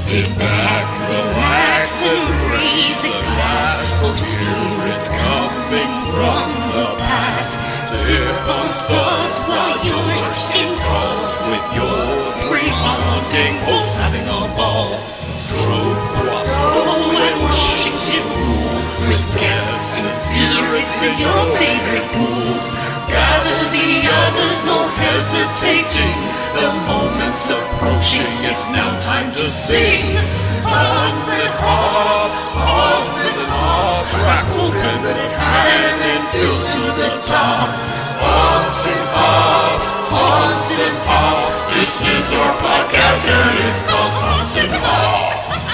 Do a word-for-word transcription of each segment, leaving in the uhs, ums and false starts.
Sit back, relax, and raise a glass for spirits coming from the past. Sip on suds while your skin crawls with your pre-haunting host having a ball. Trope, Guasto, and Washington rule with guests and spirits for your favorite ghouls. Gather the others, no hesitating. The moment's approaching, it's now time to sing. Haunts and hearts, haunts and hearts, crack open the can and fill to the top. Haunts and hearts, haunts and hearts, this is our podcast and it's called Haunts and Hearts.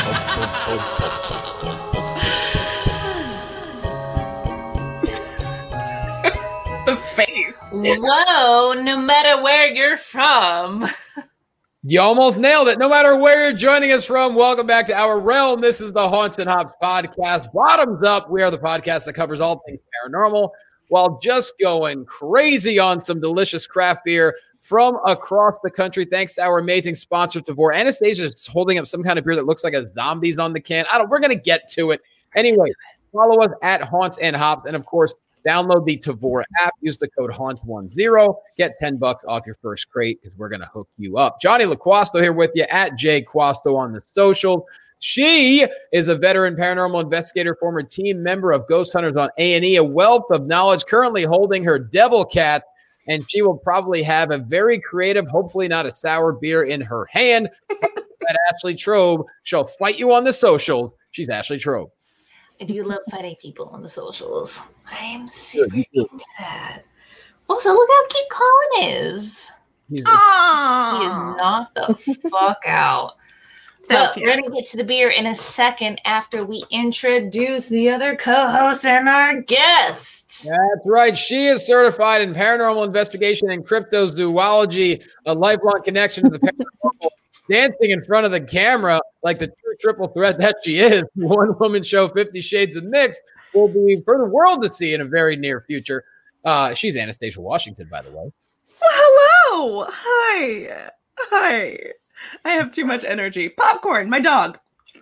The face. Whoa, no matter where you're from. You almost nailed it. No matter where you're joining us from, welcome back to our realm. This is the Haunts and Hops podcast. Bottoms up, we are the podcast that covers all things paranormal while just going crazy on some delicious craft beer from across the country. Thanks to our amazing sponsor, Tavour. Anastasia is holding up some kind of beer that looks like a zombies on the can. I don't. We're gonna get to it anyway. Follow us at Haunts and Hops, and of course, download the Tavour app. Use the code haunt ten. Get ten bucks off your first crate because we're going to hook you up. Johnny LaQuasto here with you at J Quasto on the socials. She is a veteran paranormal investigator, former team member of Ghost Hunters on A and E, a wealth of knowledge, currently holding her Devil Cat, and she will probably have a very creative, hopefully not a sour beer in her hand. At Ashley Trobe, she'll fight you on the socials. She's Ashley Trobe. I do love fighting people on the socials. I am super into that. Also, look how cute Colin is. He's Aww. He is knocked the fuck out. But you. we're going to get to the beer in a second after we introduce the other co-host and our guest. That's right. She is certified in paranormal investigation and cryptozoology, a lifelong connection to the paranormal, dancing in front of the camera like the true triple threat that she is. One woman show, Fifty Shades of Mix, will be for the world to see in a very near future. Uh, she's Anastasia Washington, by the way. Well, hello. Hi. Hi. I have too much energy. Popcorn, my dog.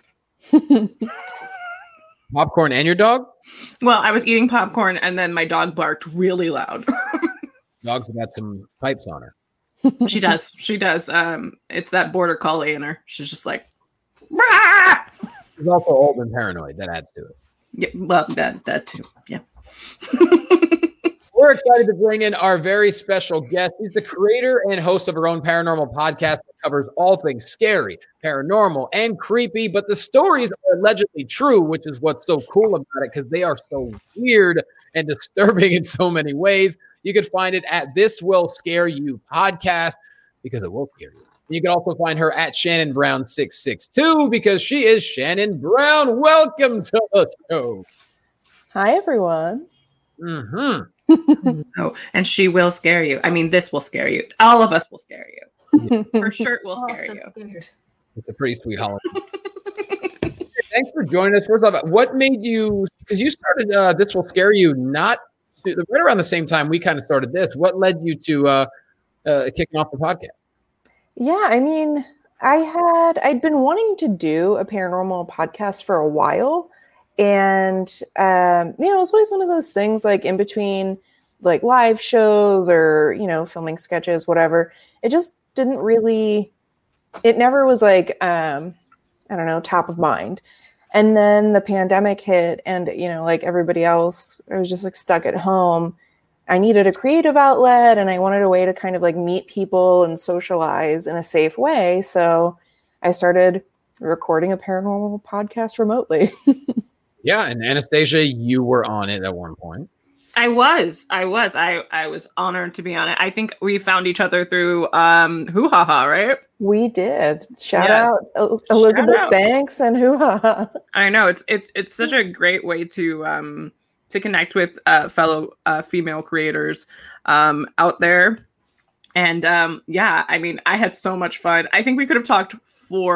Popcorn and your dog? Well, I was eating popcorn and then my dog barked really loud. Dog's got some pipes on her. She does. She does. Um, it's that border collie in her. She's just like, Rah! She's also old and paranoid. That adds to it. Yeah, well, that that too. Yeah. We're excited to bring in our very special guest. He's the creator and host of her own paranormal podcast that covers all things scary, paranormal, and creepy. But the stories are allegedly true, which is what's so cool about it because they are so weird and disturbing in so many ways. You can find it at This Will Scare You podcast because it will scare you. You can also find her at Shannon Brown six six two because she is Shannon Brown. Welcome to the show. Hi, everyone. Mm-hmm. Oh, and she will scare you. I mean, this will scare you. All of us will scare you. Her shirt will Oh, scare so you. scared. It's a pretty sweet holiday. Thanks for joining us. First off, what made you, because you started uh, This Will Scare You not to, right around the same time we kind of started this. What led you to uh, uh, kicking off the podcast? Yeah, I mean, I had, I'd been wanting to do a paranormal podcast for a while. And, um, you know, it was always one of those things like in between like live shows or, you know, filming sketches, whatever. It just didn't really, it never was like, um, I don't know, top of mind. And then the pandemic hit and, you know, like everybody else, I was just like stuck at home. I needed a creative outlet and I wanted a way to kind of like meet people and socialize in a safe way. So I started recording a paranormal podcast remotely. Yeah, and Anastasia, you were on it at one point. I was. I was. I, I was honored to be on it. I think we found each other through um, Hoo Ha Ha, right? We did. Shout Yes. out El- Elizabeth out. Banks and Hoo Ha Ha. I know it's it's it's such a great way to um, to connect with uh, fellow uh, female creators um, out there. And um, yeah, I mean, I had so much fun. I think we could have talked for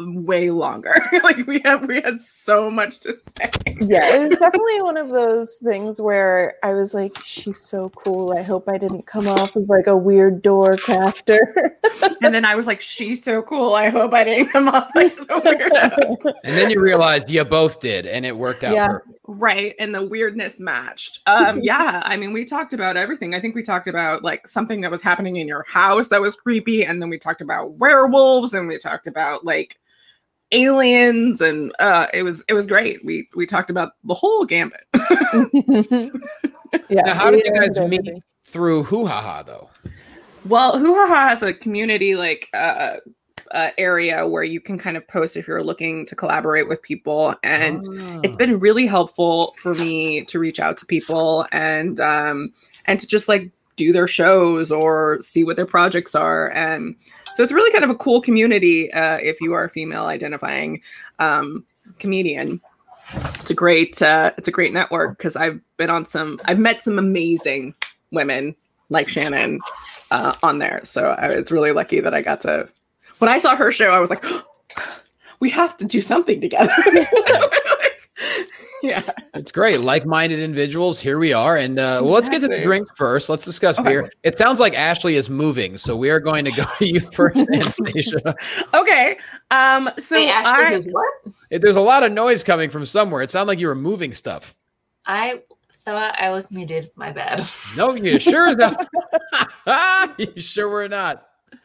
way longer. Like we have we had so much to say. Yeah, it was definitely one of those things where I was like, she's so cool. I hope I didn't come off as like a weird dork after. And then I was like, she's so cool. I hope I didn't come off like so weird. And then you realized you both did, and it worked out Yeah. perfect. Right. And the weirdness matched. Um, yeah. I mean, we talked about everything. I think we talked about like something that was happening in your house that was creepy. And then we talked about werewolves and we talked about like aliens, and uh it was it was great. We we talked about the whole gambit. Yeah. Now, how did you we guys ended meet everything. through Hoo Ha Ha though? Well, Hoo Ha Ha has a community like uh, uh area where you can kind of post if you're looking to collaborate with people, and it's been really helpful for me to reach out to people and um and to just like do their shows or see what their projects are. And so it's really kind of a cool community uh, if you are a female identifying um, comedian. It's a great uh, it's a great network because I've been on some I've met some amazing women like Shannon uh, on there. So I was really lucky that I got to. When I saw her show, I was like, oh, we have to do something together. Yeah. It's great. Like-minded individuals. Here we are. And uh, well, let's get to the Exactly. drinks first. Let's discuss Okay. beer. It sounds like Ashley is moving. So we are going to go to you first, Anastasia. Okay. Um, so Wait, Ashley I, is what? If there's a lot of noise coming from somewhere. It sounded like you were moving stuff. I thought I was muted. My bad. No, you sure is not. You sure we're not.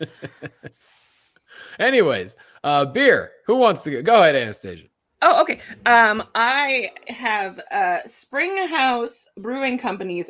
Anyways, uh, beer. Who wants to go? Go ahead, Anastasia. Oh, okay. Um, I have uh Springhouse Brewing Company's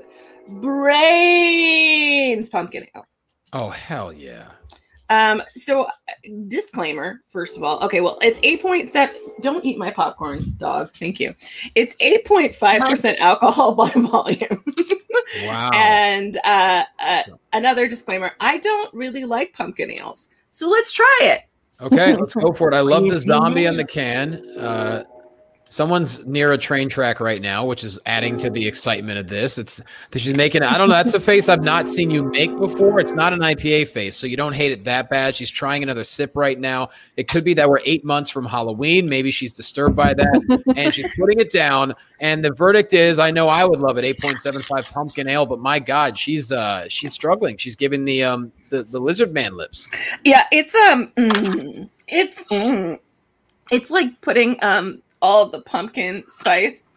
Brains Pumpkin Ale. Oh, hell yeah. Um, so uh, disclaimer, first of all. Okay, well, it's eight point seven. Don't eat my popcorn, dog. Thank you. It's eight point five percent alcohol by volume. Wow. And uh, uh, another disclaimer, I don't really like pumpkin ales. So let's try it. Okay, let's go for it. I love the You zombie know. on the can. Uh, someone's near a train track right now, which is adding to the excitement of this. It's she's making. I don't know. That's a face I've not seen you make before. It's not an I P A face, so you don't hate it that bad. She's trying another sip right now. It could be that we're eight months from Halloween. Maybe she's disturbed by that, and she's putting it down. And the verdict is, I know I would love it, eight point seven five pumpkin ale, but my God, she's uh she's struggling. She's giving the um the, the lizard man lips. Yeah, it's um, mm, it's mm, it's like putting um all the pumpkin spice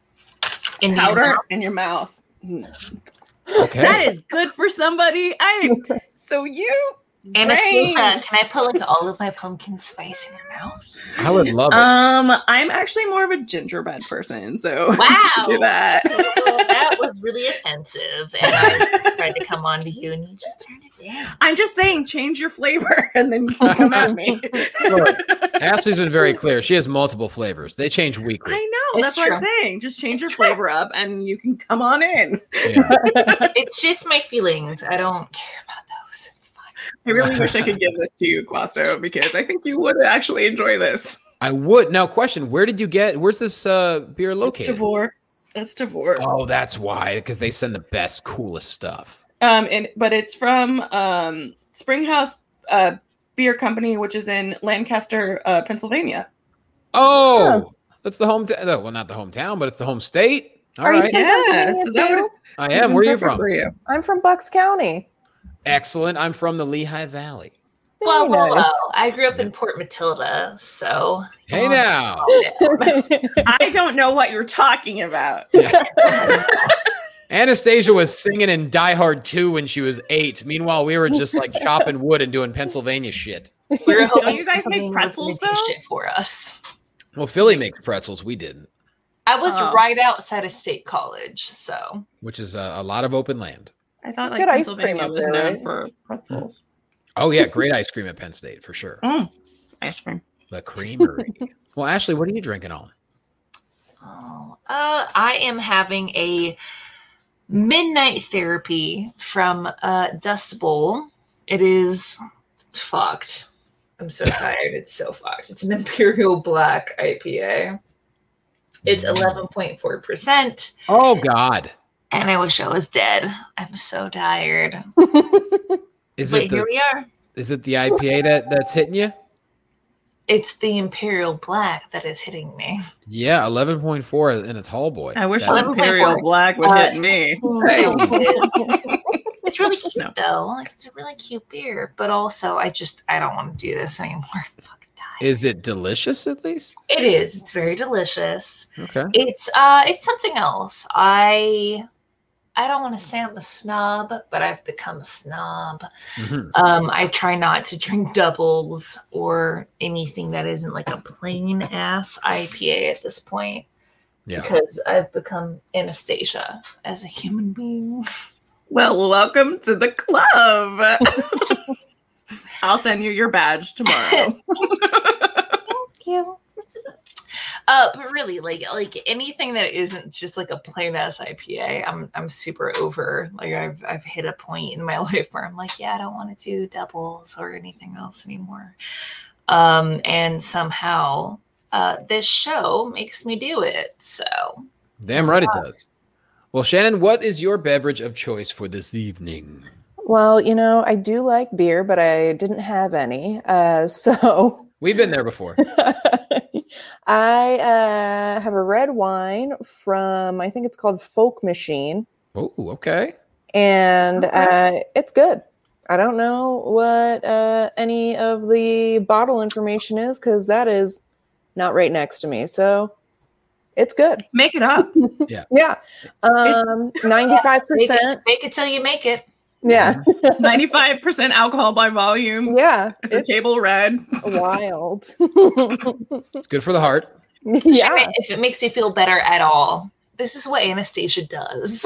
In your powder mouth? in your mouth. Mm. Okay. That is good for somebody. I so you Anastasia, brains. can I put like all of my pumpkin spice in your mouth? I would love it. Um, I'm actually more of a gingerbread person, so Wow. do that. Well, that was really offensive, and I tried to come on to you, and you just turned it down. I'm just saying, change your flavor, and then you can come at me. Look, Ashley's been very clear. She has multiple flavors. They change weekly. I know. It's That's what I'm true. saying. Just change It's your true. flavor up, and you can come on in. Yeah. It's just my feelings. I don't care about those. It's fine. I really wish I could give this to you, Quasto, because I think you would actually enjoy this. I would. Now, question: where did you get? Where's this uh, beer It's located? Devore. That's Devore. Oh, that's why. Because they send the best, coolest stuff. Um, and but it's from um Springhouse uh Beer Company, which is in Lancaster, uh, Pennsylvania. Oh, that's the hometown. No, well, not the hometown, but it's the home state. All Are you right, from Yes, Pennsylvania that too? would- I am. Where are you from? For you. I'm from Bucks County. Excellent. I'm from the Lehigh Valley. Well, Very well, nice. well, I grew up in Port Matilda, so. Hey now. I don't know what you're talking about. Anastasia was singing in Die Hard two when she was eight. Meanwhile, we were just like chopping wood and doing Pennsylvania shit. We were hoping you guys make something was pretzels, gonna do though? shit for us. Well, Philly makes pretzels. We didn't, I was Oh. right outside of State College, so. which is uh, a lot of open land. I thought like Good ice cream Pennsylvania up was there, known right? for pretzels. Oh yeah, great ice cream at Penn State for sure. Mm, ice cream. The Creamery. Well, Ashley, what are you drinking on? Oh, uh, I am having a midnight therapy from uh, Dust Bowl. It is fucked. I'm so tired. It's so fucked. It's an Imperial Black I P A. It's eleven point four percent, Oh God, and I wish I was dead. I'm so tired. is But it here the we are. is it the I P A that that's hitting you? It's the Imperial Black that is hitting me. Yeah, eleven point four in a tall boy. I wish That- an Imperial Black would Uh, hit me. Hey. It's really cute No. though. Like it's a really cute beer, but also I just I don't want to do this anymore. I'm fucking tired. Is it delicious at least? It is. It's very delicious. Okay. It's uh it's something else. I I don't want to say I'm a snob, but I've become a snob. Mhm. Um, I try not to drink doubles or anything that isn't like a plain ass I P A at this point. Yeah. Because I've become Anastasia as a human being. Well, welcome to the club. I'll send you your badge tomorrow. Thank you. Uh, but really, like like anything that isn't just like a plain ass I P A, I'm I'm super over. Like I've I've hit a point in my life where I'm like, yeah, I don't want to do doubles or anything else anymore. Um, and somehow uh, this show makes me do it. So Damn right it does. Well, Shannon, what is your beverage of choice for this evening? Well, you know, I do like beer, but I didn't have any. Uh, so We've been there before. I uh, have a red wine from, I think it's called Folk Machine, Oh, okay. and Okay. uh, it's good. I don't know what uh, any of the bottle information is because that is not right next to me. So it's good. Make it up. Yeah. Um, ninety-five fake it, percent. fake it till you make it. Yeah. ninety-five percent alcohol by volume. Yeah. It's a table red. wild. It's good for the heart. Yeah. If it makes you feel better at all, this is what Anastasia does.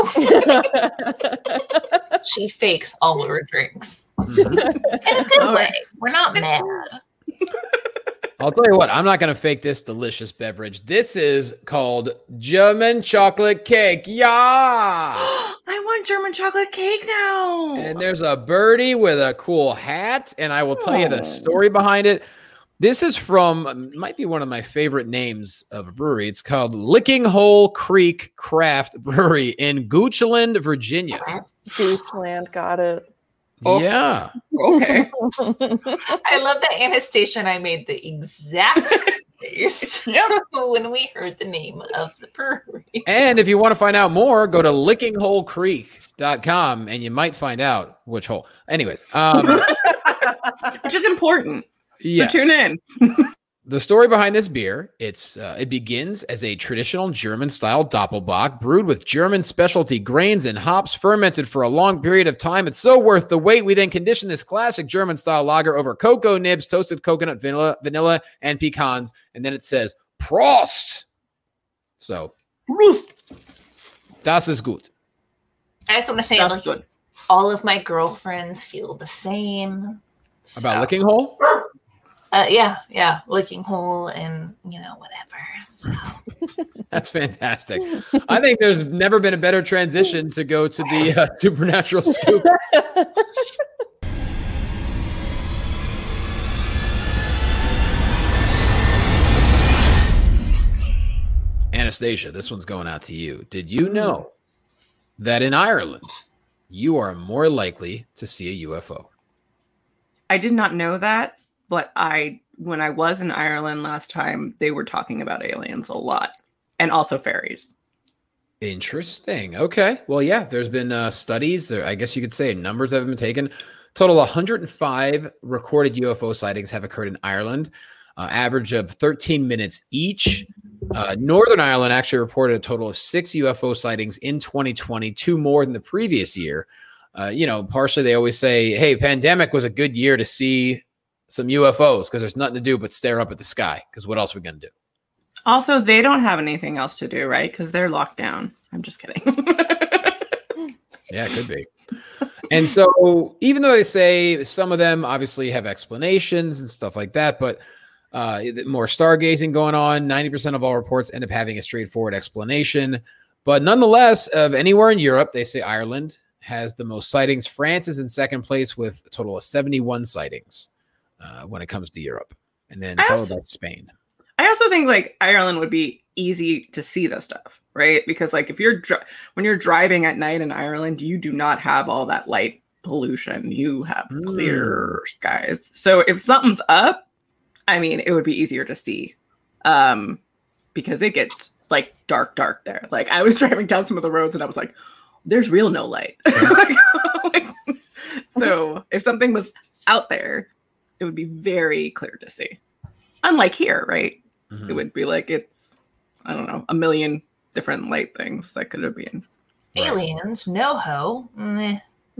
She fakes all of her drinks Mhm. in a good Oh. way. We're not mad. I'll tell you what, I'm not going to fake this delicious beverage. This is called German chocolate cake. Yeah. I want German chocolate cake now. And there's a birdie with a cool hat. And I will tell you the Oh. story behind it. This is from, might be one of my favorite names of a brewery. It's called Licking Hole Creek Craft Brewery in Goochland, Virginia. Goochland, got it. Oh. Yeah. Okay. I love that Anastasia and I made the exact same face when we heard the name of the brewery. And if you want to find out more, go to licking hole creek dot com and you might find out which hole. Anyways, um, Which is important. yes. So tune in. The story behind this beer, it's uh, it begins as a traditional German-style Doppelbock brewed with German specialty grains and hops fermented for a long period of time. It's so worth the wait. We then condition this classic German-style lager over cocoa nibs, toasted coconut, vanilla, vanilla, and pecans. And then it says, Prost! So, das ist gut. I just want to say, That's like, good. all of my girlfriends feel the same. About So, licking hole? Uh, yeah, yeah, licking hole and, you know, whatever. So. That's fantastic. I think there's never been a better transition to go to the uh, Supernatural Scoop. Anastasia, this one's going out to you. Did you know that in Ireland, you are more likely to see a U F O? I did not know that, but I when I was in Ireland last time, they were talking about aliens a lot. And also fairies. Interesting. Okay. Well, yeah, there's been uh, studies, or I guess you could say numbers have been taken. Total one hundred five recorded U F O sightings have occurred in Ireland, uh, average of thirteen minutes each. Uh, Northern Ireland actually reported a total of six U F O sightings in twenty twenty, two more than the previous year. Uh, you know, partially they always say, hey, pandemic was a good year to see some U F Os because there's nothing to do but stare up at the sky because what else are we going to do? Also, they don't have anything else to do, right? Because they're locked down. I'm just kidding. Yeah, it could be. And so even though they say some of them obviously have explanations and stuff like that, but uh, more stargazing going on, ninety percent of all reports end up having a straightforward explanation. But nonetheless, of anywhere in Europe, they say Ireland has the most sightings. France is in second place with a total of seventy-one sightings uh, when it comes to Europe. And then I followed also- by Spain. I also think like Ireland would be easy to see this stuff, right? Because like if you're dri- when you're driving at night in Ireland, you do not have all that light pollution. You have Mm. clear skies. So if something's up, I mean, it would be easier to see um, because it gets like dark, dark there. Like I was driving down some of the roads and I was like, there's real no light. Like, so if something was out there, it would be very clear to see. Unlike here, right? Mm-hmm. It would be like it's, I don't know, a million different light things that could have been. Aliens, no ho. Meh.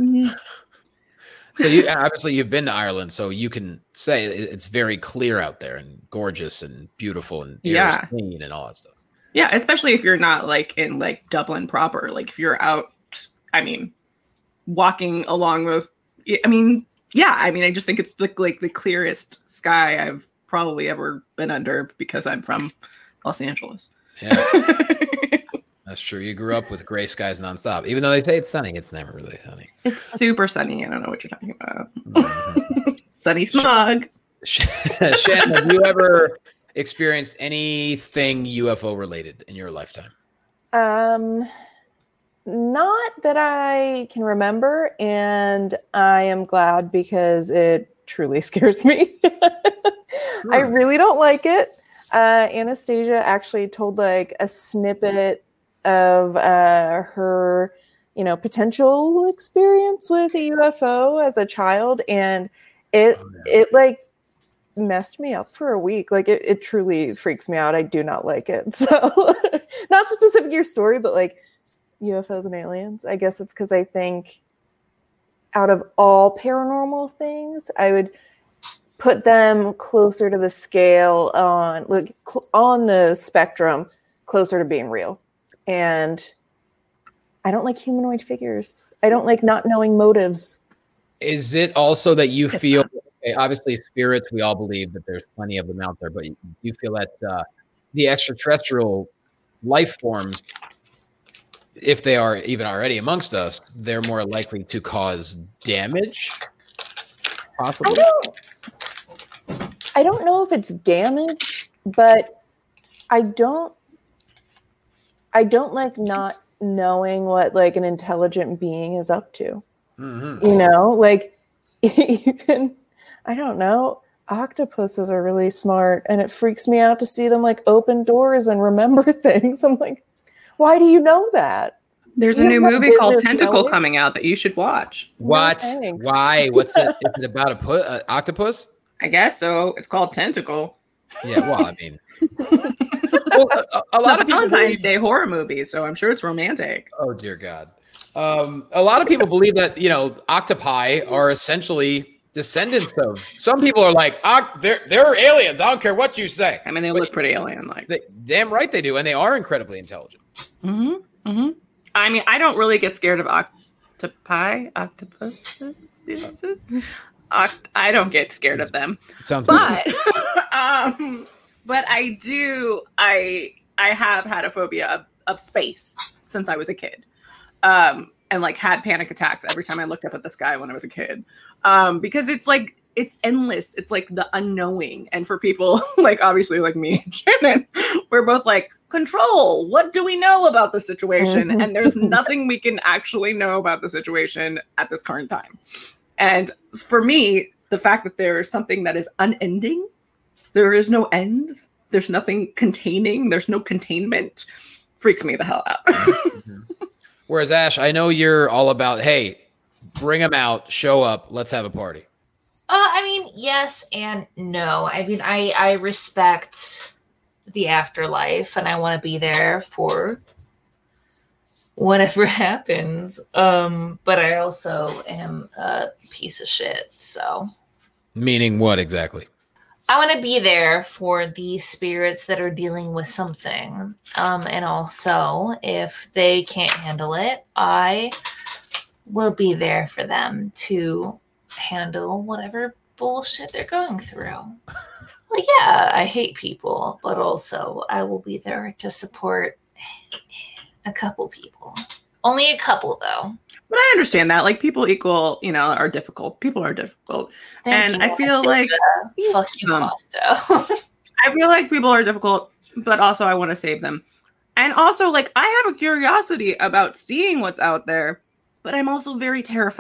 So you obviously you've been to Ireland, so you can say it's very clear out there and gorgeous and beautiful and yeah, clean and all that stuff. Yeah, especially if you're not like in like Dublin proper. Like if you're out, I mean, walking along those. I mean, yeah, I mean, I just think it's the, like the clearest sky I've probably ever been under because I'm from Los Angeles. Yeah. That's true. You grew up with gray skies nonstop. Even though they say it's sunny, it's never really sunny. It's super sunny. I don't know what you're talking about. Mm-hmm. Sunny smog. Shannon, have you ever experienced anything U F O related in your lifetime? Um, not that I can remember, and I am glad because it truly scares me. Sure. I really don't like it. Uh, Anastasia actually told like a snippet of uh, her, you know, potential experience with a U F O as a child, and it oh, it like messed me up for a week. Like it, it truly freaks me out. I do not like it. So, not specific to your story, but like U F Os and aliens. I guess it's because I think out of all paranormal things, I would put them closer to the scale on like cl- on the spectrum, closer to being real. And I don't like humanoid figures. I don't like not knowing motives. Is it also that you feel, okay, obviously spirits, we all believe that there's plenty of them out there, but you feel that uh, the extraterrestrial life forms, if they are even already amongst us, they're more likely to cause damage? Possibly? I don't, I don't know if it's damage, but I don't I don't like not knowing what like an intelligent being is up to. Mm-hmm. You know, like even, I don't know, octopuses are really smart and it freaks me out to see them like open doors and remember things. I'm like, why do you know that? There's you a new movie called Tentacle knowing? coming out that you should watch. What? No, why? What's it? Is it about a pu- uh, octopus? I guess so. It's called Tentacle. Yeah, well, I mean... Well, a, a lot of Valentine's believe... Day horror movie, so I'm sure it's romantic. Oh dear God! Um, a lot of people believe that you know octopi are essentially descendants of. Some people are like, they're they're aliens. I don't care what you say. I mean, they but look pretty alien-like. They, damn right they do, and they are incredibly intelligent. Mm-hmm. Mm-hmm. I mean, I don't really get scared of octopi, octopuses. Oct- I don't get scared of them. It sounds but. um, But I do, I I have had a phobia of, of space since I was a kid. Um, and like had panic attacks every time I looked up at the sky when I was a kid. Um, because it's like, it's endless. It's like the unknowing. And for people like, obviously like me and Shannon, we're both like, control, what do we know about the situation? And there's nothing we can actually know about the situation at this current time. And for me, the fact that there is something that is unending, there is no end. There's nothing containing. There's no containment. Freaks me the hell out. Mm-hmm. Whereas Ash, I know you're all about, hey, bring them out, show up, let's have a party. Uh, I mean, yes and no. I mean, I, I respect the afterlife and I want to be there for whatever happens. Um, but I also am a piece of shit. So, meaning what exactly? I want to be there for the spirits that are dealing with something. Um, and also, if they can't handle it, I will be there for them to handle whatever bullshit they're going through. Well, yeah, I hate people, but also I will be there to support a couple people. Only a couple, though. But I understand that. Like, people equal, you know, are difficult. People are difficult. Thank and you. I feel like... Uh, fuck you, um, Costo. I feel like people are difficult, but also I want to save them. And also, like, I have a curiosity about seeing what's out there, but I'm also very terrified.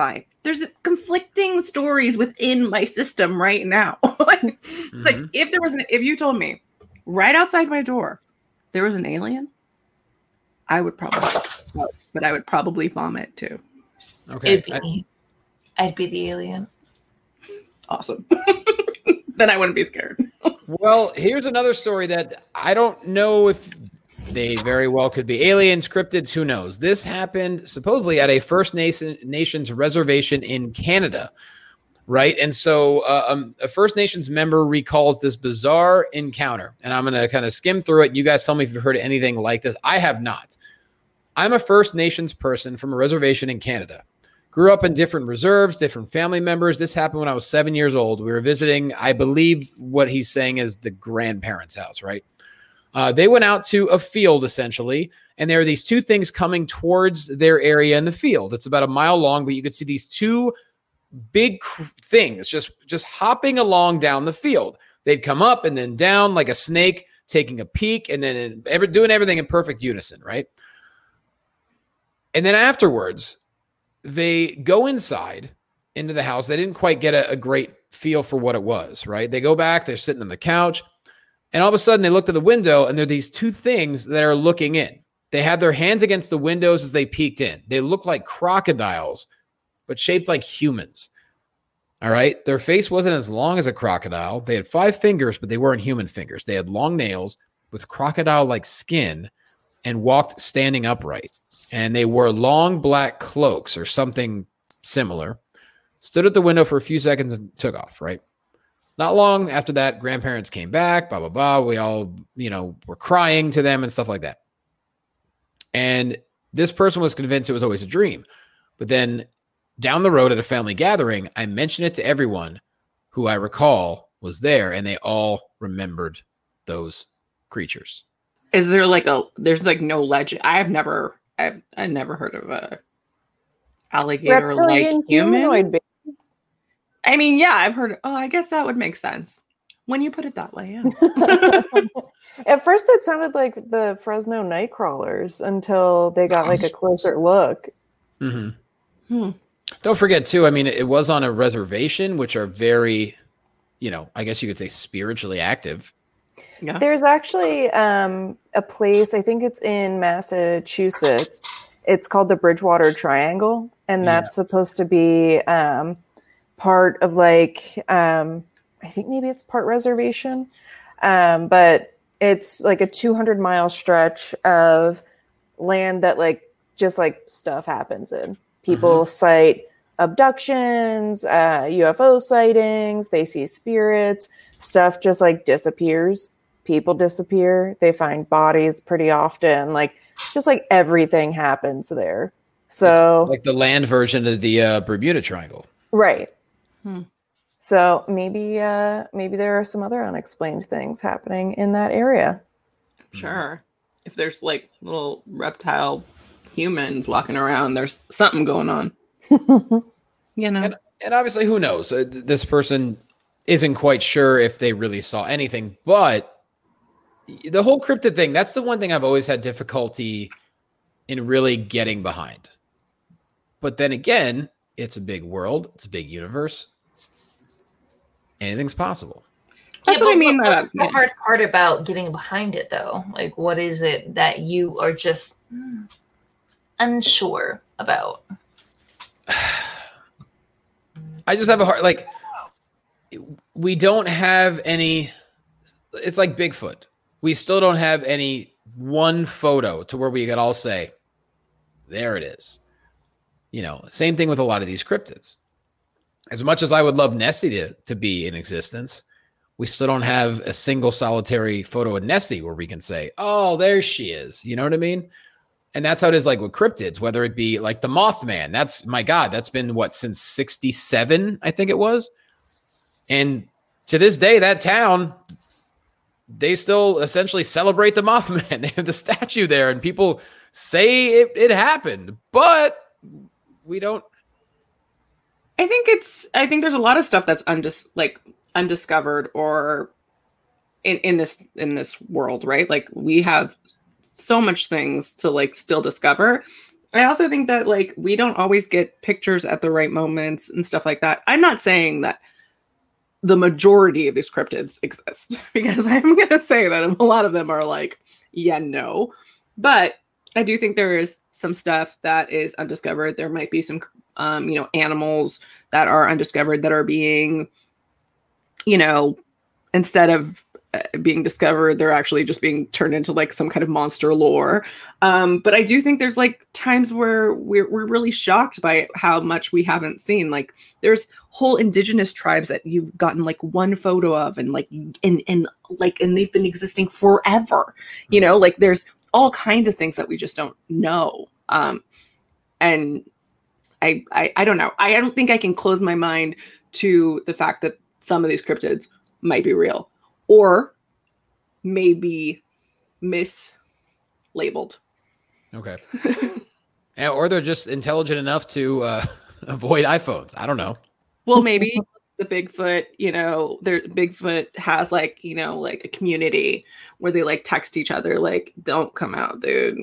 there's conflicting stories within my system right now. like, Mm-hmm. like if there was an, if you told me right outside my door there was an alien, I would probably, but I would probably vomit too. Okay. It'd be I- me. I'd be the alien. Awesome. Then I wouldn't be scared. Well, here's another story that I don't know if they very well could be aliens, cryptids, who knows. This happened supposedly at a First Nation, Nations reservation in Canada, right? And so uh, um, a First Nations member recalls this bizarre encounter, and I'm going to kind of skim through it. You guys tell me if you've heard anything like this. I have not. I'm a First Nations person from a reservation in Canada. Grew up in different reserves, different family members. This happened when I was seven years old. We were visiting, I believe what he's saying is the grandparents' house, right? Uh, they went out to a field, essentially, and there are these two things coming towards their area in the field. It's about a mile long, but you could see these two big cr- things just, just hopping along down the field. They'd come up and then down like a snake, taking a peek, and then in, ever, doing everything in perfect unison, right? And then afterwards, they go inside into the house. They didn't quite get a, a great feel for what it was, right? They go back, they're sitting on the couch, and all of a sudden they looked at the window and there are these two things that are looking in. They had their hands against the windows as they peeked in. They looked like crocodiles, but shaped like humans. All right. Their face wasn't as long as a crocodile. They had five fingers, but they weren't human fingers. They had long nails with crocodile-like skin and walked standing upright. And they wore long black cloaks or something similar, stood at the window for a few seconds and took off, right? Not long after that, grandparents came back, blah, blah, blah. We all, you know, were crying to them and stuff like that. And this person was convinced it was always a dream. But then down the road at a family gathering, I mentioned it to everyone who I recall was there, and they all remembered those creatures. Is there like a, there's like no legend. I have never, I've, I've never heard of a alligator like Reptilian human. humanoid being. I mean, yeah, I've heard, oh, I guess that would make sense. When you put it that way, yeah. At first, it sounded like the Fresno Nightcrawlers until they got like a closer look. Mm-hmm. Hmm. Don't forget, too, I mean, it was on a reservation, which are very, you know, I guess you could say spiritually active. Yeah. There's actually um, a place, I think it's in Massachusetts. It's called the Bridgewater Triangle, and Yeah. that's supposed to be um, part of like, um, I think maybe it's part reservation, um, but it's like a two hundred mile stretch of land that like just like stuff happens in. People Mm-hmm. cite abductions, uh, U F O sightings, they see spirits, stuff just like disappears. People disappear. They find bodies pretty often. Like just like everything happens there. So It's like the land version of the uh, Bermuda Triangle. right. Hmm. So maybe uh, maybe there are some other unexplained things happening in that area. Sure. If there's like little reptile humans walking around, there's something going on. You know? And, and obviously, who knows? Uh, th- this person isn't quite sure if they really saw anything, but the whole cryptid thing, that's the one thing I've always had difficulty in really getting behind. But then again, it's a big world, it's a big universe. Anything's possible. That's Yeah, what I but mean. what- Uh, What's the hard part about getting behind it, though? Like, what is it that you are just mm, unsure about? I just have a hard, like, we don't have any, it's like Bigfoot. We still don't have any one photo to where we could all say, there it is. You know, same thing with a lot of these cryptids. As much as I would love Nessie to, to be in existence, we still don't have a single solitary photo of Nessie where we can say, oh, there she is. You know what I mean? And that's how it is like with cryptids, whether it be like the Mothman. That's, my God, that's been what, since sixty-seven, I think it was. And to this day, that town, they still essentially celebrate the Mothman. They have the statue there and people say it, it happened, but we don't. I think it's, I think there's a lot of stuff that's undis- like undiscovered or in, in this, in this world, right? Like we have so much things to like still discover. I also think that like we don't always get pictures at the right moments and stuff like that. I'm not saying that the majority of these cryptids exist, because I'm going to say that a lot of them are like, yeah, no. But I do think there is some stuff that is undiscovered. There might be some, um, you know, animals that are undiscovered that are being, you know, instead of being discovered, they're actually just being turned into like some kind of monster lore. Um, but I do think there's like times where we're, we're really shocked by how much we haven't seen. Like there's whole indigenous tribes that you've gotten like one photo of and like, and, and like, and they've been existing forever, you know, like there's all kinds of things that we just don't know. Um, and I, I, I don't know. I don't think I can close my mind to the fact that some of these cryptids might be real. Or maybe mislabeled. Okay. And, or they're just intelligent enough to uh, avoid iPhones. I don't know. Well, maybe the Bigfoot, you know, their Bigfoot has like, you know, like a community where they like text each other, like, don't come out, dude.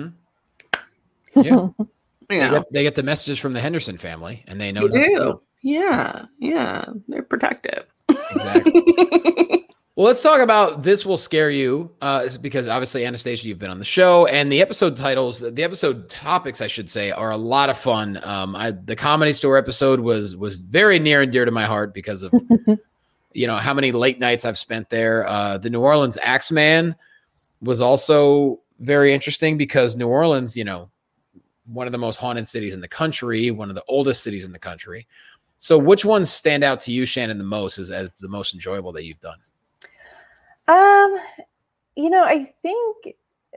Mm-hmm. Yeah. You they, know. get, they get the messages from the Henderson family and they know. They do. Yeah. Yeah. They're protective. Exactly. Well, let's talk about This Will Scare You, uh, because obviously, Anastasia, you've been on the show, and the episode titles, the episode topics, I should say, are a lot of fun. Um, I, the Comedy Store episode was was very near and dear to my heart because of, you know, how many late nights I've spent there. Uh, the New Orleans Axeman was also very interesting because New Orleans, you know, one of the most haunted cities in the country, one of the oldest cities in the country. So which ones stand out to you, Shannon, the most as, as the most enjoyable that you've done? Um, you know, I think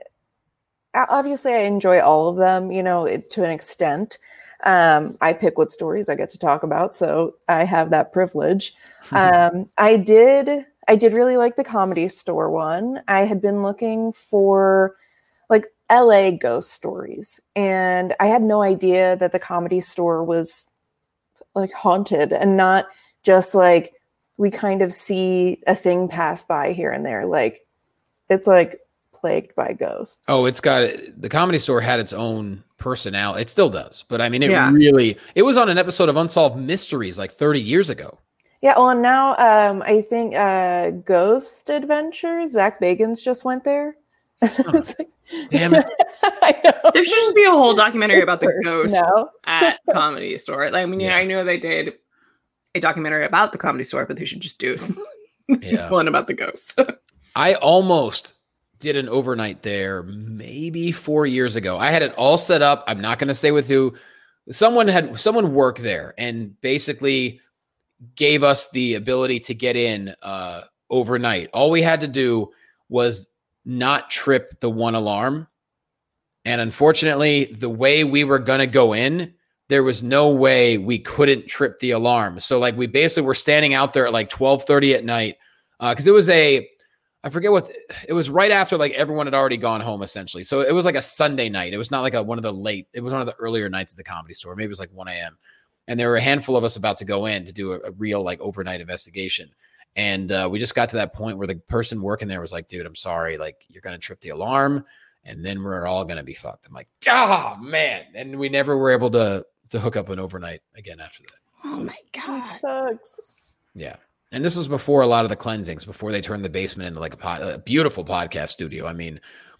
obviously I enjoy all of them, you know, to an extent. Um, I pick what stories I get to talk about, so I have that privilege. um, I did, I did really like the Comedy Store one. I had been looking for like L A ghost stories, and I had no idea that the Comedy Store was like haunted and not just like we kind of see a thing pass by here and there. Like it's like plagued by ghosts. Oh, it's got the Comedy Store had its own personality. It still does, but I mean, it Yeah. really. It was on an episode of Unsolved Mysteries like thirty years ago. Yeah. Well, and now um, I think uh, Ghost Adventures. Zach Bagans just went there. Like, damn it! I know. There should just be a whole documentary about the ghost No. at Comedy Store. I mean, Yeah. I know they did a documentary about the Comedy Store, but they should just do Yeah. one about the ghosts. I almost did an overnight there maybe four years ago. I had it all set up. I'm not going to say with who. Someone had someone work there and basically gave us the ability to get in uh, overnight. All we had to do was not trip the one alarm. And unfortunately, the way we were going to go in, there was no way we couldn't trip the alarm. So like we basically were standing out there at like twelve thirty at night because uh, it was a, I forget what, it was right after like everyone had already gone home essentially. So it was like a Sunday night. It was not like a, one of the late, it was one of the earlier nights at the Comedy Store. Maybe it was like one a.m. And there were a handful of us about to go in to do a, a real like overnight investigation. And uh, we just got to that point where the person working there was like, dude, I'm sorry. Like you're going to trip the alarm and then we're all going to be fucked. I'm like, oh man. And we never were able to, to hook up an overnight again after that. Oh So, my God. That sucks. yeah. And this was before a lot of the cleansings, before they turned the basement into like a, pod, a beautiful podcast studio. I mean,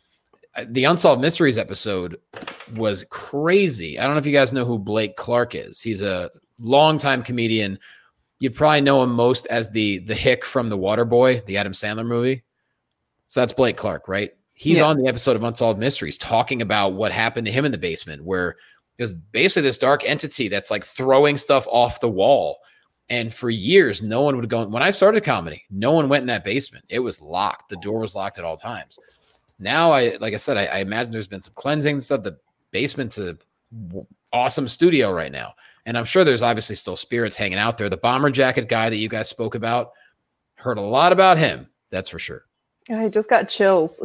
the Unsolved Mysteries episode was crazy. I don't know if you guys know who Blake Clark is. He's a longtime comedian. You'd probably know him most as the the hick from The Waterboy, the Adam Sandler movie. So that's Blake Clark, right? He's Yeah. on the episode of Unsolved Mysteries talking about what happened to him in the basement, where there's basically this dark entity that's like throwing stuff off the wall. And for years, no one would go. When I started comedy, no one went in that basement. It was locked. The door was locked at all times. Now, I like I said, I, I imagine there's been some cleansing and stuff. The basement's a w- awesome studio right now. And I'm sure there's obviously still spirits hanging out there. The bomber jacket guy that you guys spoke about, heard a lot about him. That's for sure. I just got chills.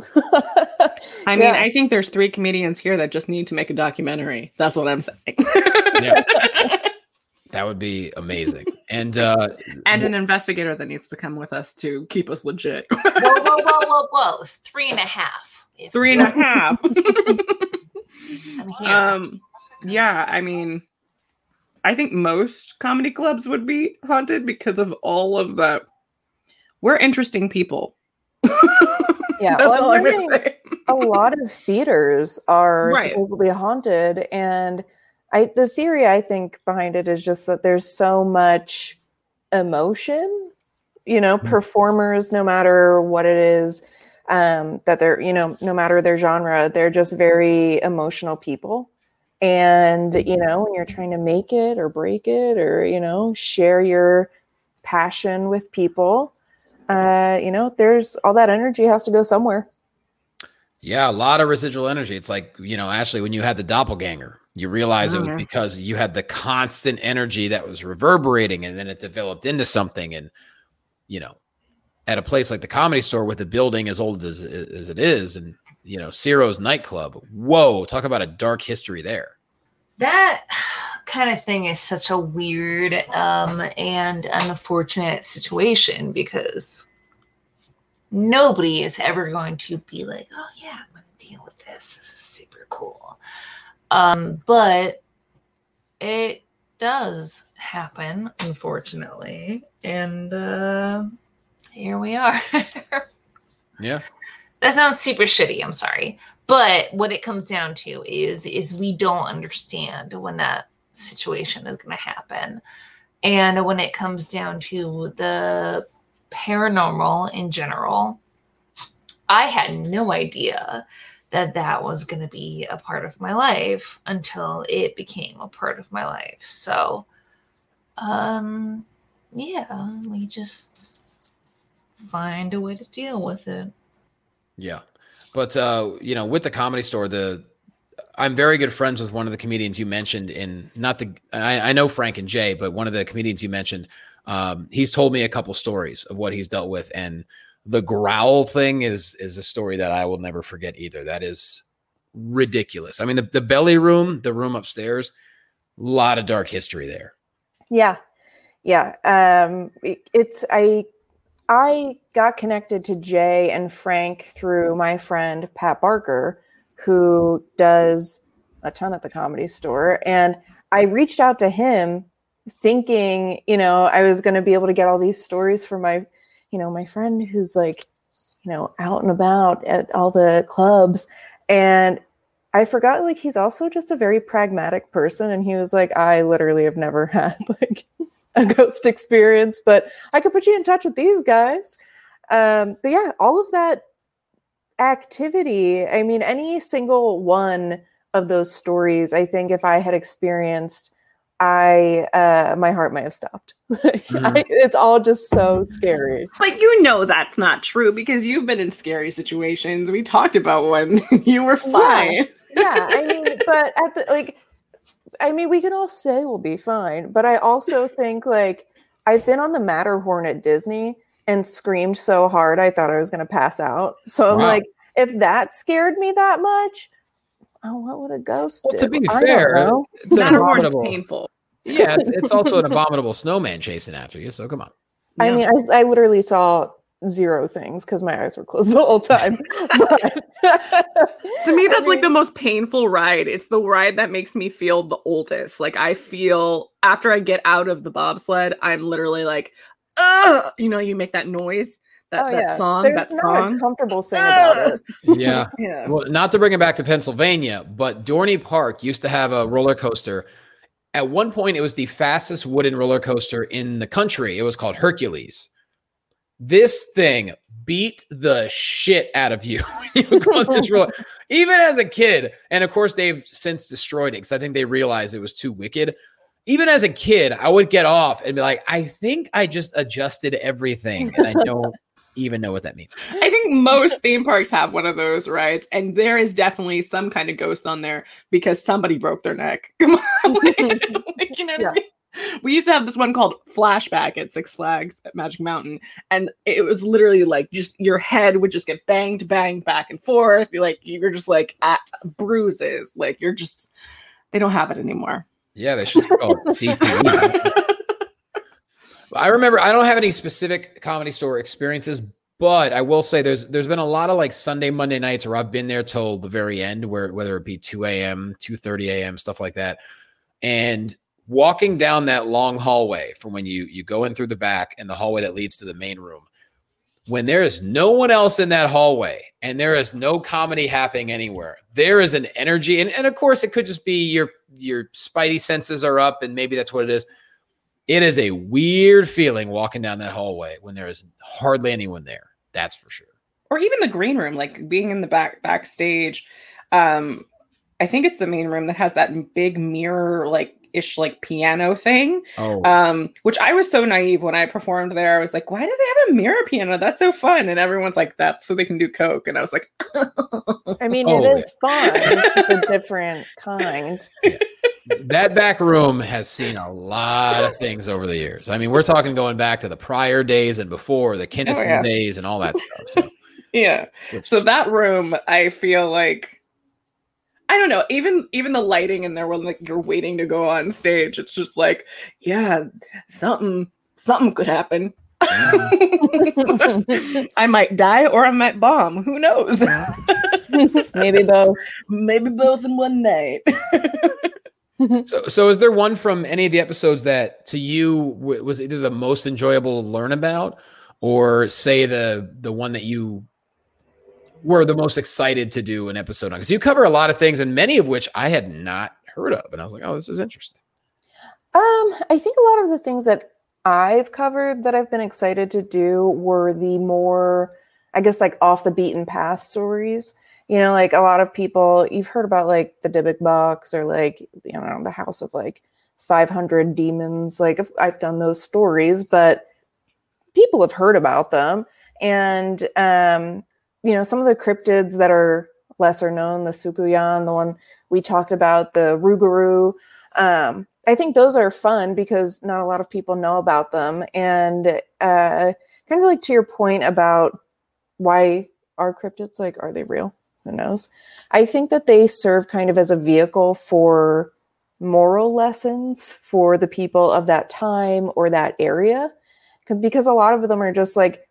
I mean, Yeah. I think there's three comedians here that just need to make a documentary. That's what I'm saying. Yeah. That would be amazing. And uh, And an investigator that needs to come with us to keep us legit. Whoa, whoa, whoa, whoa, whoa. Three and a half. If Three and a half. I'm here. Um, yeah, I mean, I think most comedy clubs would be haunted because of all of the. We're interesting people. Yeah, That's well, all I'm I'm gonna learning say. a lot of theaters are Right. supposedly haunted, and I the theory I think behind it is just that there's so much emotion, you know, Mhm. performers, no matter what it is, um, that they're, you know, no matter their genre, they're just very emotional people. And, you know, when you're trying to make it or break it or, you know, share your passion with people, uh, you know, there's all that energy has to go somewhere. Yeah, a lot of residual energy. It's like, you know, Ashley, when you had the doppelganger, you realize it was Mhm. because you had the constant energy that was reverberating and then it developed into something. And, you know, at a place like the Comedy Store with a building as old as, as it is, and, you know, Ciro's nightclub, whoa, talk about a dark history there. That kind of thing is such a weird um, and unfortunate situation because nobody is ever going to be like, oh yeah, I'm going to deal with this. This is super cool. Um, but it does happen, unfortunately. And uh, here we are. Yeah. That sounds super shitty. I'm sorry. But what it comes down to is, is we don't understand when that situation is going to happen. And when it comes down to the paranormal in general, I had no idea that that was going to be a part of my life until it became a part of my life. So, um, yeah, we just find a way to deal with it. Yeah. But, uh, you know, with the Comedy Store, the I'm very good friends with one of the comedians you mentioned in not the I, I know Frank and Jay, but one of the comedians you mentioned, um, he's told me a couple stories of what he's dealt with. And the growl thing is is a story that I will never forget either. That is ridiculous. I mean, the, the belly room, the room upstairs, a lot of dark history there. Yeah. Yeah. Um, it- it's, I, I got connected to Jay and Frank through my friend Pat Barker, who does a ton at the Comedy Store. And I reached out to him thinking, you know, I was going to be able to get all these stories from my, you know, my friend who's like, you know, out and about at all the clubs. And I forgot, like, he's also just a very pragmatic person. And he was like, I literally have never had like a ghost experience, but I could put you in touch with these guys. Um, but yeah, all of that activity, I mean, any single one of those stories, I think if I had experienced, I, uh, my heart might have stopped. Mhm. I, it's all just so scary. But you know that's not true because you've been in scary situations. We talked about when you were fine. Yeah, I mean, but at the like, I mean, we can all say we'll be fine, but I also think like I've been on the Matterhorn at Disney and screamed so hard I thought I was going to pass out. So I'm Wow. like, if that scared me that much, oh, what would a ghost Well, do? to be I don't fair, know. it's an Matterhorn's abominable. painful. Yeah, it's, it's also an abominable snowman chasing after you. So come on. I Yeah. mean, I, I literally saw zero things because my eyes were closed the whole time. But, To me, that's I like mean, the most painful ride. It's the ride that makes me feel the oldest. Like I feel after I get out of the bobsled, I'm literally like, ugh, you know, you make that noise, that, oh, that yeah. song, There's that not song. a comfortable thing about it. Yeah. Yeah. Well, not to bring it back to Pennsylvania, but Dorney Park used to have a roller coaster. At one point, it was the fastest wooden roller coaster in the country. It was called Hercules. This thing beat the shit out of you when you go on this roller, even as a kid. And of course, they've since destroyed it because I think they realized it was too wicked. Even as a kid, I would get off and be like, I think I just adjusted everything. And I don't even know what that means. I think most theme parks have one of those rides, and there is definitely some kind of ghost on there because somebody broke their neck. Come on, like, you know what Yeah. I mean? We used to have this one called Flashback at Six Flags at Magic Mountain, and it was literally like just your head would just get banged, banged back and forth. You're like you're just like at bruises, like you're just they don't have it anymore. Yeah, they should call it C T E. I remember, I don't have any specific Comedy Store experiences, But I will say there's there's been a lot of like Sunday, Monday nights where I've been there till the very end, where whether it be two a.m., two thirty a.m., stuff like that. And walking down that long hallway from when you you go in through the back and the hallway that leads to the main room, when there is no one else in that hallway and there is no comedy happening anywhere, there is an energy. And, and of course, it could just be your your spidey senses are up and maybe that's what it is. It is a weird feeling walking down that hallway when there is hardly anyone there. That's for sure. Or even the green room, like being in the back backstage. Um, I think it's the main room that has that big mirror, like ish, like piano thing. Oh, um, which I was so naive when I performed there. I was like, why do they have a mirror piano? That's so fun. And everyone's like, that's so they can do coke. And I was like, I mean, Oh, it is fun. It's a different kind. that back room has seen a lot of things over the years. I mean, we're talking going back to the prior days and before the Kinnison Oh, yeah. days and all that stuff. So, yeah. So that room, I feel like, I don't know, even even the lighting in there when like you're waiting to go on stage, it's just like, yeah, something something could happen. I might die or I might bomb. Who knows? Maybe both. Maybe both in one night. so, so is there one from any of the episodes that to you w- was either the most enjoyable to learn about, or say the the one that you were the most excited to do an episode on? Because you cover a lot of things, and many of which I had not heard of, and I was like, "Oh, this is interesting." Um, I think a lot of the things that I've covered that I've been excited to do were the more, I guess, like off the beaten path stories. You know, like a lot of people, you've heard about like the Dybbuk box or like, you know, the house of like five hundred demons. Like I've, I've done those stories, but people have heard about them. And, um, you know, some of the cryptids that are lesser known, the Sukuyan, the one we talked about, the Rougarou, um, I think those are fun because not a lot of people know about them. And uh, kind of like to your point about why are cryptids, like, are they real? Who knows? I think that they serve kind of as a vehicle for moral lessons for the people of that time or that area. Because a lot of them are just like,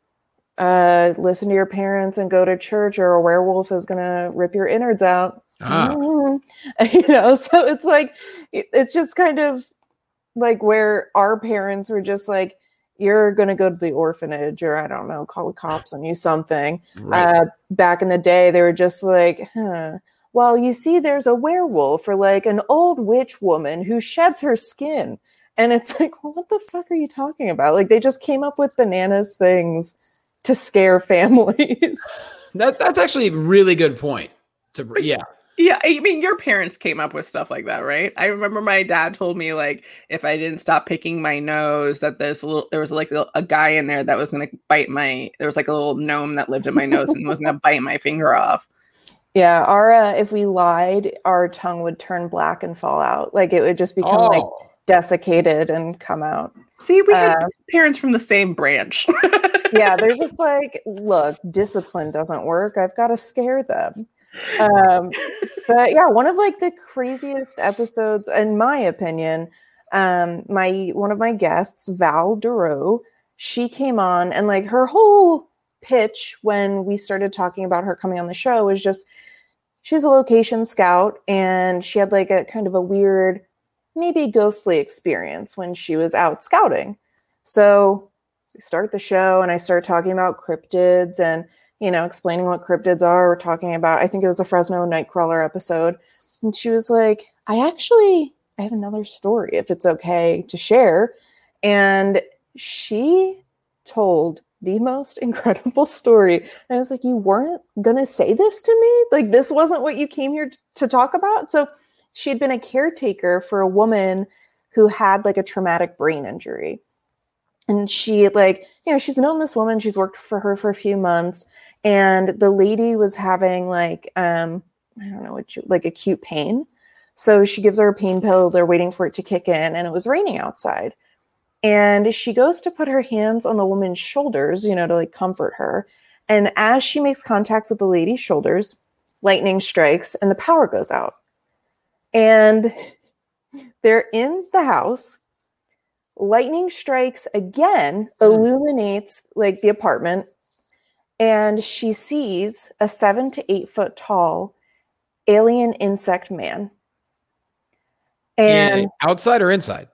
uh, listen to your parents and go to church or a werewolf is going to rip your innards out. Ah. Mm-hmm. You know, so it's like, it, it's just kind of like where our parents were just like, you're going to go to the orphanage or I don't know, call the cops on you, something. Right. Uh, back in the day, they were just like, huh, well, you see, there's a werewolf or like an old witch woman who sheds her skin. And it's like, well, what the fuck are you talking about? Like they just came up with bananas things to scare families. That that's actually a really good point. To yeah. Yeah, I mean, your parents came up with stuff like that, right? I remember my dad told me, like, if I didn't stop picking my nose, that there's a little, there was like a, a guy in there that was going to bite my. There was like a little gnome that lived in my nose and was going to bite my finger off. Yeah, our uh, if we lied, our tongue would turn black and fall out. Like it would just become Oh. like desiccated and come out. See, we have Uh, parents from the same branch. Yeah, they're just like, look, discipline doesn't work. I've got to scare them. Um, but yeah, one of like the craziest episodes, in my opinion, um, my one of my guests, Val Duro, she came on and like her whole pitch when we started talking about her coming on the show was just she's a location scout and she had like a kind of a weird, maybe ghostly experience when she was out scouting. So we start the show and I start talking about cryptids and you know, explaining what cryptids are. We're talking about, I think it was a Fresno Nightcrawler episode. And she was like, I actually, I have another story if it's okay to share. And she told the most incredible story. And I was like, you weren't going to say this to me? Like, this wasn't what you came here to talk about? So she'd been a caretaker for a woman who had like a traumatic brain injury. And she like, you know, she's known this woman. She's worked for her for a few months. And the lady was having like, um, I don't know, what you, like acute pain. So she gives her a pain pill. They're waiting for it to kick in. And it was raining outside. And she goes to put her hands on the woman's shoulders, you know, to like comfort her. And as she makes contacts with the lady's shoulders, lightning strikes and the power goes out. And they're in the house. Lightning strikes again, illuminates like the apartment, and she sees a seven to eight foot tall alien insect man. And Yeah, outside or inside?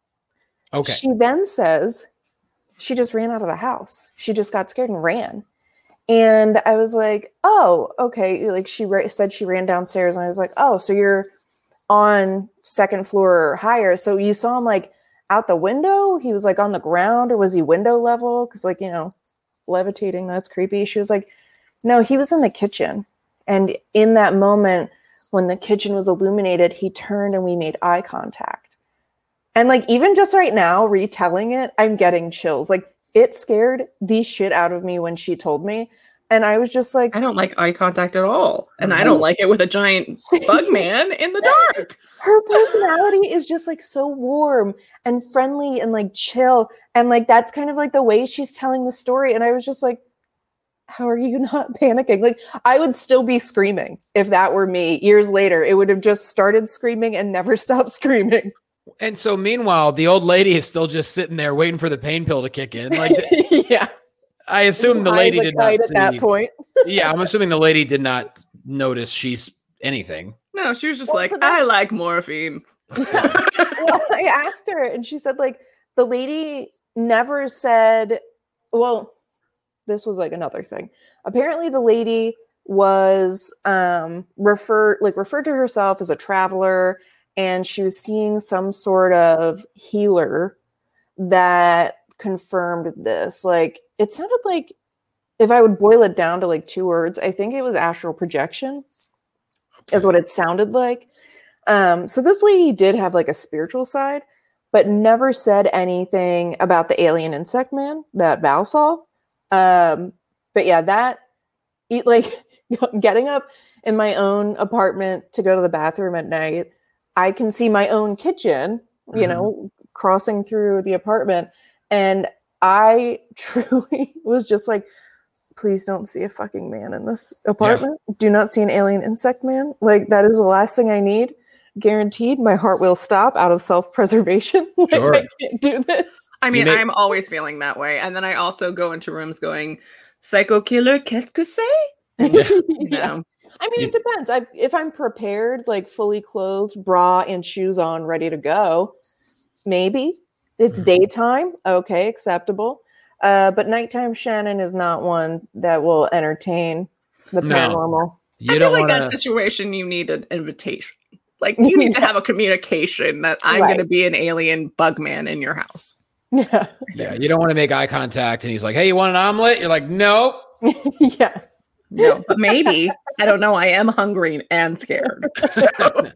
Okay. She then says she just ran out of the house. She just got scared and ran. And I was like, oh, okay. Like she ra- said she ran downstairs, and I was like, oh, so you're on second floor or higher. So you saw him like out the window? He was like on the ground, or was he window level? Because like, you know, levitating, that's creepy. She was like, no, he was in the kitchen. And in that moment, when the kitchen was illuminated, he turned and we made eye contact. And like, even just right now, retelling it, I'm getting chills. Like, it scared the shit out of me when she told me. And I was just like, I don't like eye contact at all. And I don't like it with a giant bug man in the dark. Her personality is just like so warm and friendly and like chill. And like, that's kind of like the way she's telling the story. And I was just like, how are you not panicking? Like, I would still be screaming if that were me years later. It would have just started screaming and never stopped screaming. And so meanwhile, the old lady is still just sitting there waiting for the pain pill to kick in. Like, yeah. I assume the lady did not at see, that point. yeah, I'm assuming the lady did not notice she's anything. No, she was just Well, like, so that- I like morphine. Well, I asked her, and she said, like, the lady never said, well, this was like another thing. Apparently, the lady was um, referred, like, referred to herself as a traveler, and she was seeing some sort of healer that confirmed this. Like, it sounded like, if I would boil it down to like two words, I think it was astral projection, is what it sounded like. Um, so this lady did have like a spiritual side, but never said anything about the alien insect man that Val saw. Um, but yeah, that, like, getting up in my own apartment to go to the bathroom at night, I can see my own kitchen, you mm-hmm. know, crossing through the apartment. And I truly was just like, please don't see a fucking man in this apartment. Yeah. Do not see an alien insect man. Like, that is the last thing I need. Guaranteed, my heart will stop out of self-preservation. Like, sure. I can't do this. I mean, may- I'm always feeling that way. And then I also go into rooms going, psycho killer, qu'est-ce que c'est? And, Yeah. you know. I mean, it depends. I, if I'm prepared, like fully clothed, bra and shoes on, ready to go, maybe. It's daytime. Okay, acceptable. Uh, but nighttime Shannon is not one that will entertain the No. paranormal. You I don't feel like want that to. situation, you need an invitation. Like, you need to have a communication that I'm Right. going to be an alien bug man in your house. Yeah. Yeah, you don't want to make eye contact, and he's like, "Hey, you want an omelet?" You're like, "No." Yeah. No, but maybe. I don't know. I am hungry and scared. So.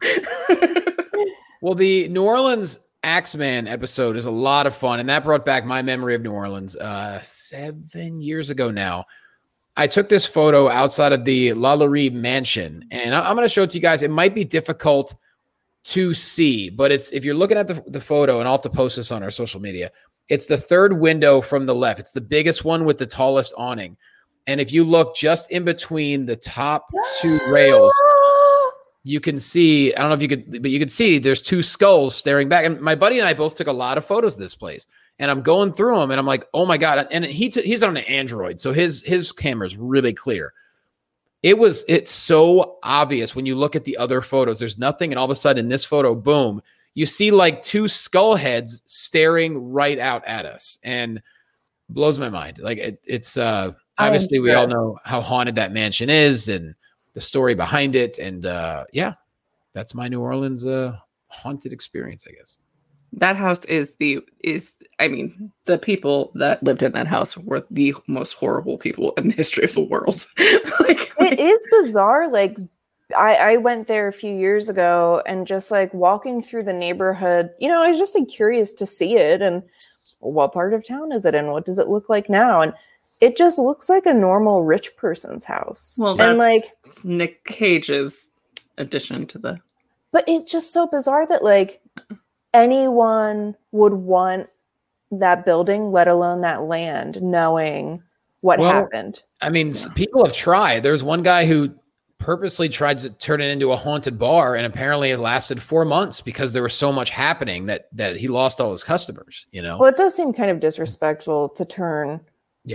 Well, the New Orleans Axeman episode is a lot of fun, and that brought back my memory of New Orleans uh, seven years ago now. I took this photo outside of the Lalaurie mansion, and I- I'm going to show it to you guys. It might be difficult to see, but it's if you're looking at the, the photo, and I'll have to post this on our social media, it's the third window from the left. It's the biggest one with the tallest awning. And if you look just in between the top two rails, you can see, I don't know if you could, but you could see there's two skulls staring back. And my buddy and I both took a lot of photos of this place. And I'm going through them and I'm like, oh my God. And he t- he's on an Android. So his, his camera is really clear. It was, it's so obvious when you look at the other photos, there's nothing. And all of a sudden in this photo, boom, you see like two skull heads staring right out at us, and blows my mind. Like it, it's, uh, obviously we all know how haunted that mansion is and the story behind it. And uh, yeah, that's my New Orleans uh, haunted experience, I guess. That house is the, is, I mean, the people that lived in that house were the most horrible people in the history of the world. Like, It is bizarre. Like, I, I went there a few years ago, and just like walking through the neighborhood, you know, I was just like curious to see it. And what part of town is it in? What does it look like now? And it just looks like a normal rich person's house. Well, and that's like Nick Cage's addition to the. But it's just so bizarre that like anyone would want that building, let alone that land, knowing what Well, happened. I mean, s- people have tried. There's one guy who purposely tried to turn it into a haunted bar, and apparently it lasted four months because there was so much happening that that he lost all his customers, you know? Well, it does seem kind of disrespectful to turn Yeah.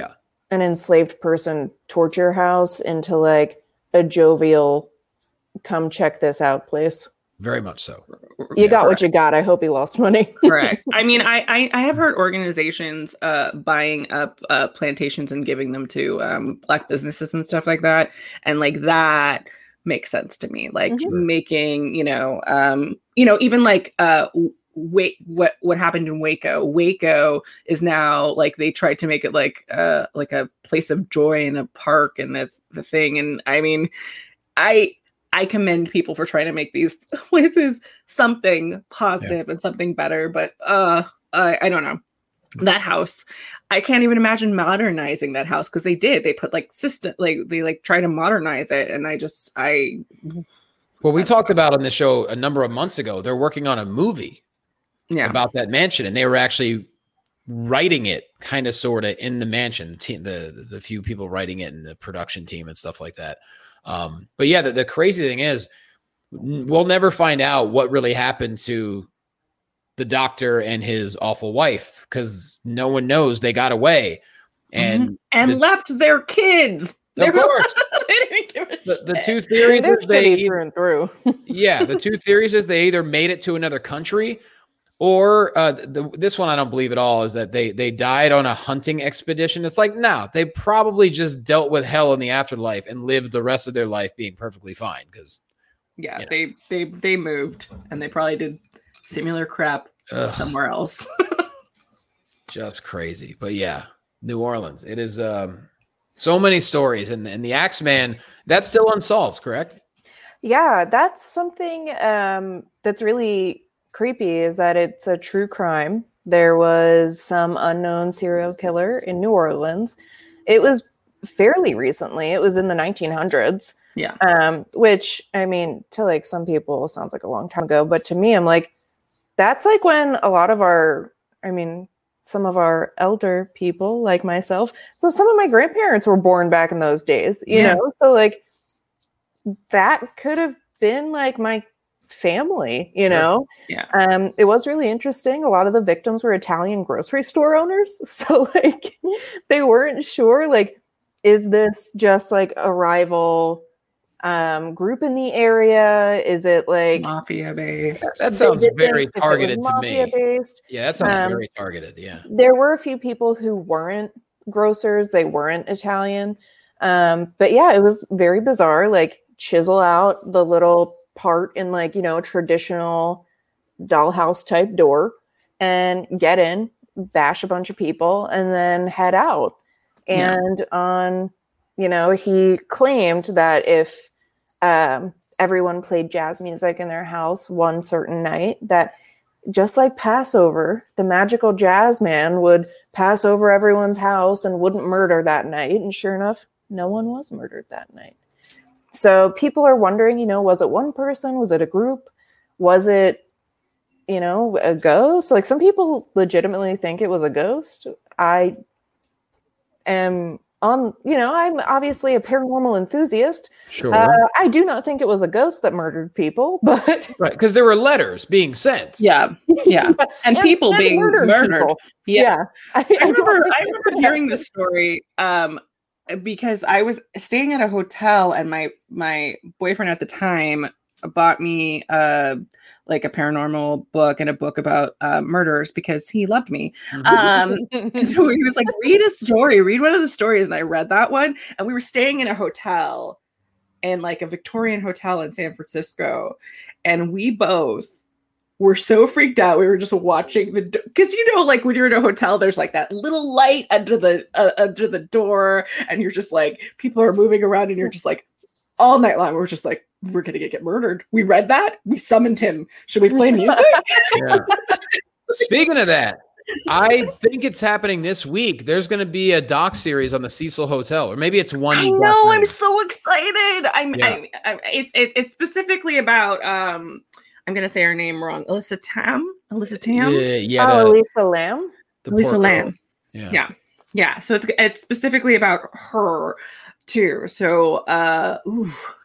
an enslaved person torture house into like a jovial, come check this out place. Very much so. You Yeah, got correct. what you got. I hope he lost money. Correct. I mean, I, I I have heard organizations uh buying up uh plantations and giving them to um black businesses and stuff like that, and like that makes sense to me. Like Mhm. making, you know, um, you know, even like uh wait what what happened in Waco. Waco is now like they tried to make it like uh like a place of joy in a park, and that's the thing. And I mean, I I commend people for trying to make these places something positive and something better, but uh, I, I don't know. That house, I can't even imagine modernizing that house, because they did. They put like system, like they like try to modernize it, and I just I. Well, we talked about on the show a number of months ago. They're working on a movie Yeah. about that mansion, and they were actually writing it kind of sort of in the mansion. The, team, the the few people writing it and the production team and stuff like that. Um, but yeah, the, the crazy thing is we'll never find out what really happened to the doctor and his awful wife, because no one knows. They got away and Mhm. and the, left their kids. of course, They didn't give a the, the shit. two theories They're is they shitty through and through. yeah, the two theories is they either made it to another country, or uh, the, this one I don't believe at all, is that they they died on a hunting expedition. It's like, no, they probably just dealt with hell in the afterlife and lived the rest of their life being perfectly fine. Because Yeah, you know. they they they moved, and they probably did similar crap Ugh. somewhere else. just crazy. But yeah, New Orleans, it is um, so many stories, and and the Axeman, that's still unsolved, correct? Yeah, that's something um, that's really creepy, is that it's a true crime. There was some unknown serial killer in New Orleans. It was fairly recently. It was in the nineteen hundreds. Yeah. Um, which, I mean, to like some people sounds like a long time ago, but to me, I'm like, that's like when a lot of our, I mean, some of our elder people like myself, so some of my grandparents were born back in those days, you Yeah. know? So like that could have been like my family, you Sure. know? Yeah. Um, it was really interesting. A lot of the victims were Italian grocery store owners. So like they weren't sure, like, is this just like a rival um, group in the area? Is it like Mafia based. That they sounds did very think if it was targeted to me. mafia-based. Yeah, that sounds Um, very targeted. Yeah. There were a few people who weren't grocers, they weren't Italian. Um, but yeah, it was very bizarre. Like chisel out the little part in like, you know, traditional dollhouse type door and get in, bash a bunch of people, and then head out. Yeah. And on, you know, he claimed that if um, everyone played jazz music in their house one certain night, that just like Passover, the magical jazz man would pass over everyone's house and wouldn't murder that night. And sure enough, no one was murdered that night. So people are wondering, you know, was it one person? Was it a group? Was it, you know, a ghost? Like some people legitimately think it was a ghost. I am on, you know, I'm obviously a paranormal enthusiast. Sure. Uh, I do not think it was a ghost that murdered people, but Right, because there were letters being sent. Yeah. Yeah. And people being murdered. people. Yeah. Yeah. I, I don't remember think I it remember was hearing this story um because I was staying at a hotel, and my my boyfriend at the time bought me uh like a paranormal book and a book about uh, murders because he loved me. Um and so he was like, read a story, read one of the stories, and I read that one, and we were staying in a hotel, in like a Victorian hotel in San Francisco, and we both were so freaked out. We were just watching the, because you know, like when you're in a hotel, there's like that little light under the uh, under the door, and you're just like, people are moving around, and you're just like, all night long, we're just like, we're gonna get, get murdered. We read that. We summoned him. Should we play music? Yeah. Speaking of that, I think it's happening this week. There's going to be a doc series on the Cecil Hotel, or maybe it's one. I know. I'm so excited. I'm. Yeah. I'm, I'm it's it, it's specifically about. Um, I'm gonna say her name wrong. Alyssa Tam. Alyssa Tam. Yeah, yeah. Oh, the- Lisa Lamb. the Lisa poor girl. Lamb. Yeah. Yeah. Yeah. So it's it's specifically about her too. So uh ooh, yeah.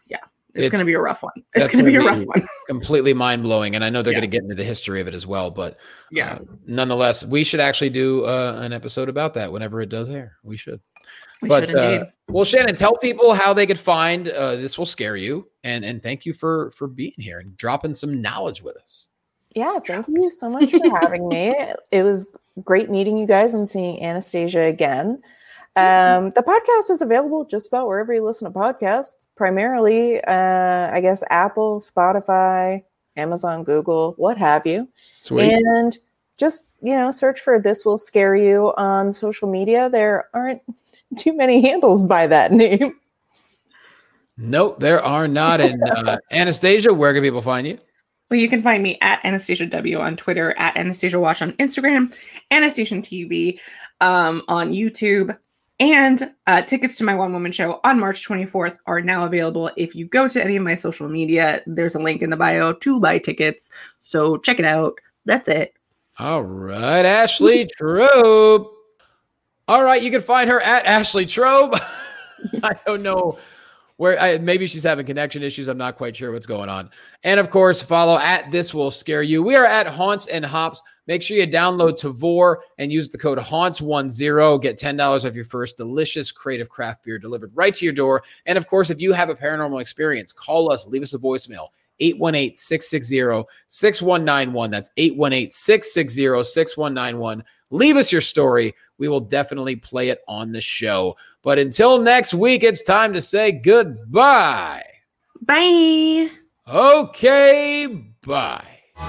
It's, It's- going to be a rough one. It's that's going to be a gonna rough be- one. completely mind blowing. And I know they're Yeah. going to get into the history of it as well. But Yeah. uh, nonetheless, we should actually do uh, an episode about that whenever it does air. We should. We but should uh, indeed. well, Shannon, tell people how they could find uh, This Will Scare You, and and thank you for for being here and dropping some knowledge with us. Yeah, thank you so much for having me. It was great meeting you guys and seeing Anastasia again. Um, the podcast is available just about wherever you listen to podcasts, primarily, uh, I guess, Apple, Spotify, Amazon, Google, what have you. Sweet. And just, you know, search for This Will Scare You on social media. There aren't too many handles by that name. No, there are not. And uh, Anastasia, where can people find you? Well, you can find me at Anastasia W on Twitter, at Anastasia Watch on Instagram, Anastasia T V um, on YouTube. And uh, tickets to my one-woman show on March twenty-fourth are now available. If you go to any of my social media, there's a link in the bio to buy tickets. So check it out. That's it. All right, Ashley Trobe. All right, you can find her at Ashley Trobe. I don't know where, I, maybe she's having connection issues. I'm not quite sure what's going on. And of course, follow at This Will Scare You. We are at Haunts and Hops. Make sure you download Tavor and use the code Haunts ten. Get ten dollars off your first delicious creative craft beer delivered right to your door. And of course, if you have a paranormal experience, call us, leave us a voicemail. eight one eight, six six zero, six one nine one. That's eight one eight, six six zero, six one nine one. Leave us your story. We will definitely play it on the show. But until next week, it's time to say goodbye. Bye. Okay, bye.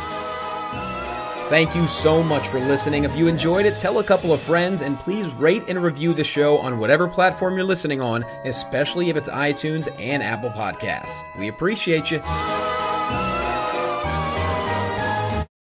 Thank you so much for listening. If you enjoyed it, tell a couple of friends, and please rate and review the show on whatever platform you're listening on, especially if it's iTunes and Apple Podcasts. We appreciate you.